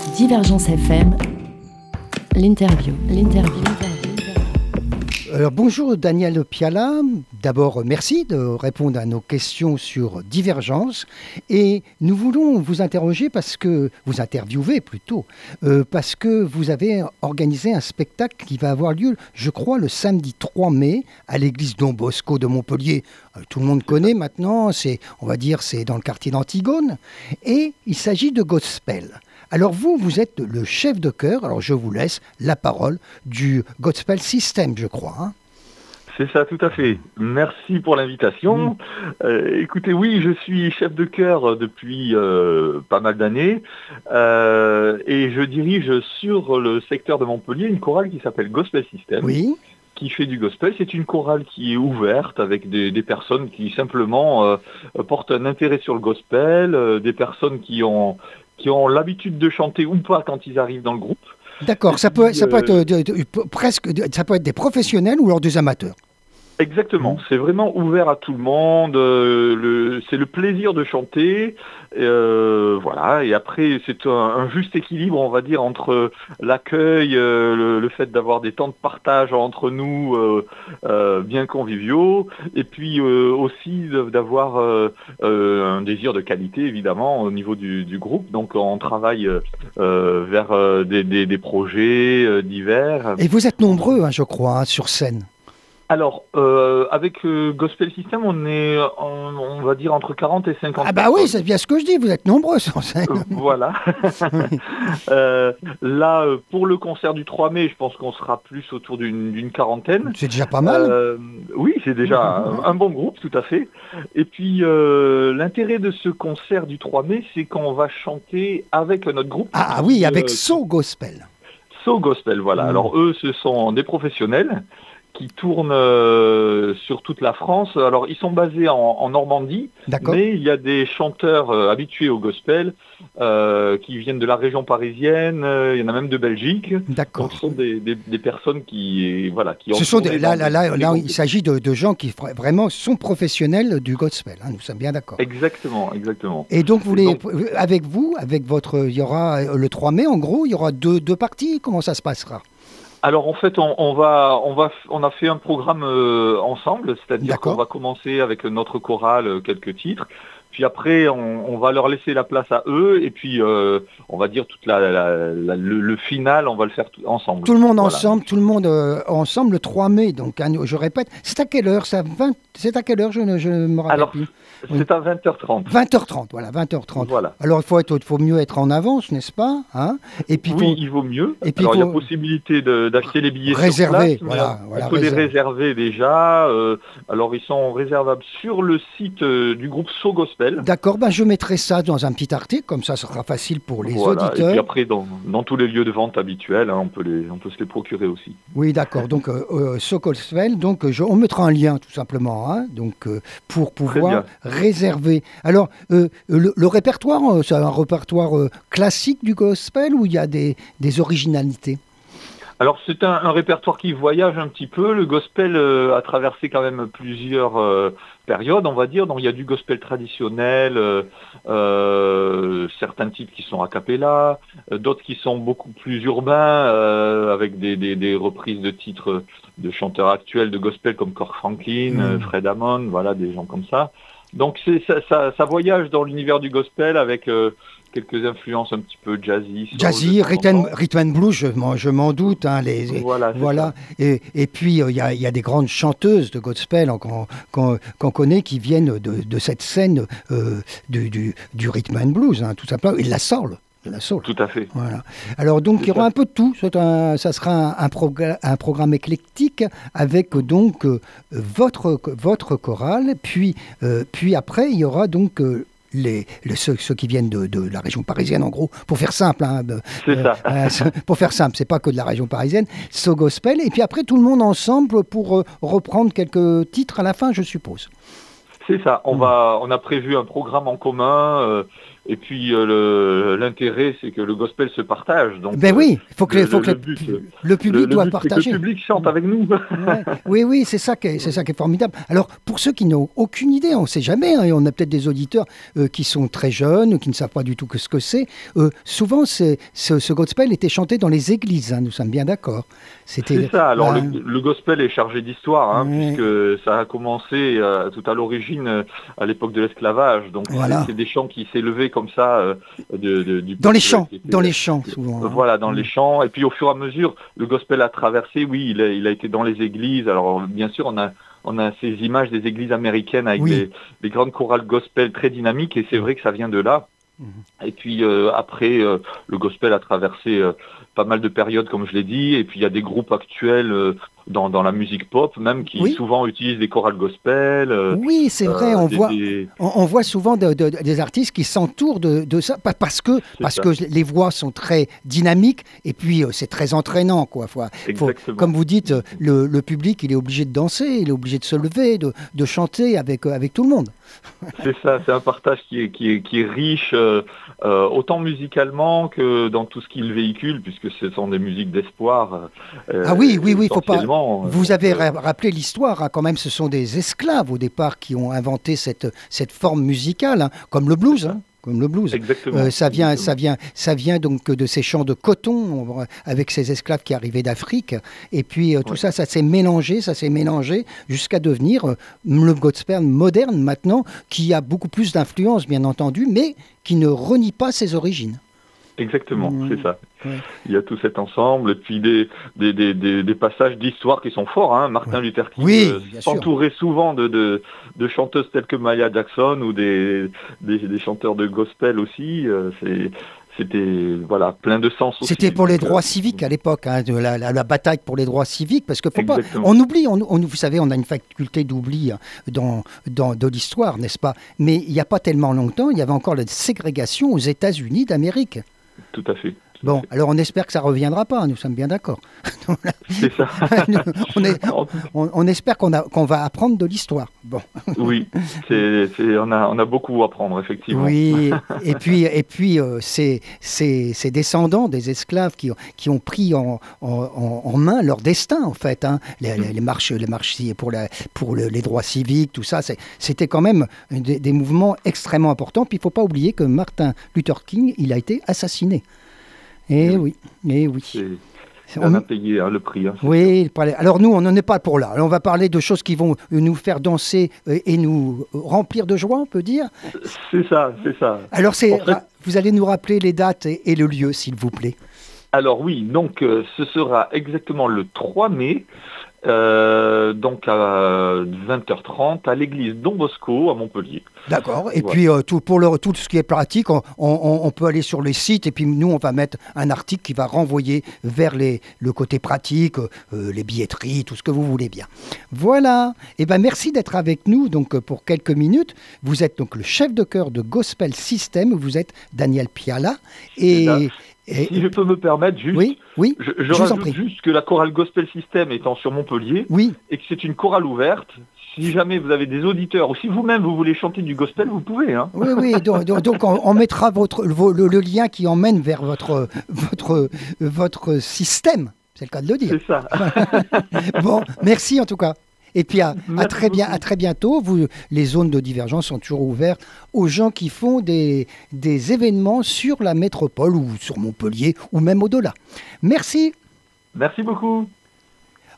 Divergence FM, l'interview. Bonjour Daniel Piala, d'abord merci de répondre à nos questions sur Divergence et nous voulons vous interroger parce que vous avez organisé un spectacle qui va avoir lieu, je crois, le samedi 3 mai à l'église Don Bosco de Montpellier. Tout le monde connaît maintenant, c'est dans le quartier d'Antigone et il s'agit de gospel. Alors vous êtes le chef de chœur, alors je vous laisse la parole du Gospel System, je crois. Hein. C'est ça, tout à fait. Merci pour l'invitation. Écoutez, oui, je suis chef de chœur depuis pas mal d'années et je dirige sur le secteur de Montpellier une chorale qui s'appelle Gospel System. Oui. Qui fait du gospel. C'est une chorale qui est ouverte avec des personnes qui simplement portent un intérêt sur le gospel, des personnes qui ont l'habitude de chanter ou pas quand ils arrivent dans le groupe. D'accord, ça peut être des professionnels ou alors des amateurs. Exactement, c'est vraiment ouvert à tout le monde, c'est le plaisir de chanter, voilà, et après c'est un juste équilibre, on va dire, entre l'accueil, le fait d'avoir des temps de partage entre nous bien conviviaux, et puis aussi d'avoir un désir de qualité, évidemment, au niveau du groupe, donc on travaille vers des projets divers. Et vous êtes nombreux, hein, je crois, hein, sur scène. Alors, avec Gospel System, on est, on va dire, entre 40 et 50 Ah bah personnes. oui, c'est bien ce que je dis, vous êtes nombreux sur scène. Voilà. Là, pour le concert du 3 mai, je pense qu'on sera plus autour d'une quarantaine. C'est déjà pas mal. Oui, c'est déjà un bon groupe, tout à fait. Et puis, l'intérêt de ce concert du 3 mai, c'est qu'on va chanter avec notre groupe. Ah oui, avec So Gospel. So Gospel, voilà. Alors, eux, ce sont des professionnels qui tournent sur toute la France. Alors, ils sont basés en Normandie, mais il y a des chanteurs habitués au gospel qui viennent de la région parisienne, il y en a même de Belgique. D'accord. Donc, ce sont des personnes qui ont... Là, il s'agit de gens qui vraiment sont professionnels du gospel, hein, nous sommes bien d'accord. Exactement. Et donc, avec votre... Il y aura le 3 mai, en gros, il y aura deux parties. Comment ça se passera ? Alors en fait, on a fait un programme ensemble, c'est-à-dire qu'on va commencer avec notre chorale quelques titres, puis après on va leur laisser la place à eux, et puis on va dire le final, on va le faire ensemble. Tout le monde ensemble le 3 mai. Donc je répète, c'est à quelle heure ça? C'est à quelle heure? Je ne me rappelle plus. C'est à 20h30. 20h30, voilà, 20h30. Voilà. Alors, il faut mieux être en avance, n'est-ce pas, hein? Et puis, il vaut mieux. Et puis, alors, il y a possibilité d'acheter les billets réserver, sur place. On peut les réserver déjà. Alors, ils sont réservables sur le site du groupe So Gospel. D'accord, je mettrai ça dans un petit article, comme ça sera facile pour les auditeurs. Et puis après, dans tous les lieux de vente habituels, hein, on peut se les procurer aussi. Oui, d'accord. Donc, So Gospel, on mettra un lien, tout simplement, hein, donc, pour pouvoir réservé. Alors, le répertoire, c'est un répertoire classique du gospel ou il y a des originalités? Alors, c'est un répertoire qui voyage un petit peu. Le gospel a traversé quand même plusieurs périodes, on va dire. Donc, il y a du gospel traditionnel, certains titres qui sont a cappella, d'autres qui sont beaucoup plus urbains, avec des reprises de titres de chanteurs actuels de gospel comme Kirk Franklin, Fred Hammond, voilà, des gens comme ça. Donc ça voyage dans l'univers du gospel avec quelques influences un petit peu jazzy. Jazzy, rhythm and blues, je m'en doute. Hein, voilà. Et puis il y a des grandes chanteuses de gospel qu'on connaît qui viennent de cette scène du rhythm and blues, hein, tout simplement, et de la soul. De la soul. Tout à fait. Voilà. Alors donc il y aura un peu de tout. Ça sera un programme éclectique avec donc votre chorale. Puis après il y aura donc ceux qui viennent de la région parisienne, en gros, pour faire simple. Hein, c'est ça. Pour faire simple, c'est pas que de la région parisienne. So Gospel. Et puis après tout le monde ensemble pour reprendre quelques titres à la fin, je suppose. C'est ça. On a prévu un programme en commun Et puis l'intérêt, c'est que le gospel se partage. Donc, oui, il faut que le public doit but, partager. C'est que le public chante avec nous. Ouais. Oui, c'est ça qui est formidable. Alors, pour ceux qui n'ont aucune idée, on ne sait jamais, hein, et on a peut-être des auditeurs qui sont très jeunes, ou qui ne savent pas du tout ce que c'est. Souvent, ce gospel était chanté dans les églises, hein, nous sommes bien d'accord. C'est ça. Alors, le gospel est chargé d'histoire, hein, puisque ça a commencé tout à l'origine, à l'époque de l'esclavage. Donc, c'est des chants qui s'élevaient comme ça dans les champs, souvent. Voilà, dans les champs. Et puis, au fur et à mesure, le gospel a traversé. Oui, il a été dans les églises. Alors, bien sûr, on a ces images des églises américaines avec des grandes chorales gospel très dynamiques. Et c'est vrai que ça vient de là. Et puis après, le gospel a traversé pas mal de périodes, comme je l'ai dit, et puis il y a des groupes actuels dans la musique pop, même qui souvent utilisent des chorales gospel. Oui, c'est vrai, on voit souvent des artistes qui s'entourent de ça, parce que les voix sont très dynamiques, et puis c'est très entraînant, quoi. Comme vous dites, le public, il est obligé de danser, il est obligé de se lever, de chanter avec tout le monde. C'est ça, c'est un partage qui est riche, autant musicalement que dans tout ce qu'il véhicule, puisque ce sont des musiques d'espoir. Oui, il faut pas. Vous avez rappelé l'histoire, hein, quand même, ce sont des esclaves au départ qui ont inventé cette forme musicale, hein, comme le blues. Hein. Comme le blues. Exactement. Ça vient donc de ces champs de coton avec ces esclaves qui arrivaient d'Afrique. Et puis tout ça s'est mélangé jusqu'à devenir le gospel moderne maintenant, qui a beaucoup plus d'influence, bien entendu, mais qui ne renie pas ses origines. Exactement, c'est ça. Il y a tout cet ensemble, et puis des passages d'histoire qui sont forts. Hein. Martin Luther King s'entourait souvent de chanteuses telles que Maya Jackson ou des chanteurs de gospel aussi. C'était plein de sens aussi. C'était pour les droits civiques à l'époque, hein, la bataille pour les droits civiques, parce que on oublie, vous savez, on a une faculté d'oubli de l'histoire, n'est-ce pas? Mais il n'y a pas tellement longtemps, il y avait encore la ségrégation aux États-Unis d'Amérique. Tout à fait. Bon, alors on espère que ça ne reviendra pas, nous sommes bien d'accord. C'est ça. on espère qu'on va apprendre de l'histoire. Bon. Oui, on a beaucoup à apprendre, effectivement. Oui, et puis ces descendants des esclaves qui ont pris en main leur destin, en fait. Hein. Les marches pour les droits civiques, tout ça, c'était quand même des mouvements extrêmement importants. Puis il ne faut pas oublier que Martin Luther King, il a été assassiné. Oui. On a payé le prix. Hein, oui, alors nous, on n'en est pas pour là. Alors, on va parler de choses qui vont nous faire danser et nous remplir de joie, on peut dire. C'est ça. Alors, vous allez nous rappeler les dates et le lieu, s'il vous plaît. Alors oui, donc ce sera exactement le 3 mai, donc à 20h30 à l'église Don Bosco à Montpellier. D'accord. Et puis tout ce qui est pratique, on peut aller sur les sites et puis nous on va mettre un article qui va renvoyer vers le côté pratique, les billetteries, tout ce que vous voulez bien. Voilà. Et merci d'être avec nous donc pour quelques minutes. Vous êtes donc le chef de chœur de Gospel System. Vous êtes Daniel Piala et si je peux me permettre, juste, oui, je rajoute juste que la chorale Gospel System étant sur Montpellier, et que c'est une chorale ouverte. Si jamais vous avez des auditeurs ou si vous-même vous voulez chanter du gospel, vous pouvez. Hein. Oui, donc on mettra le lien qui emmène vers votre système. C'est le cas de le dire. C'est ça. Bon, merci en tout cas. Et puis à très bientôt. Les zones de divergence sont toujours ouvertes aux gens qui font des événements sur la métropole ou sur Montpellier ou même au-delà. Merci. Merci beaucoup.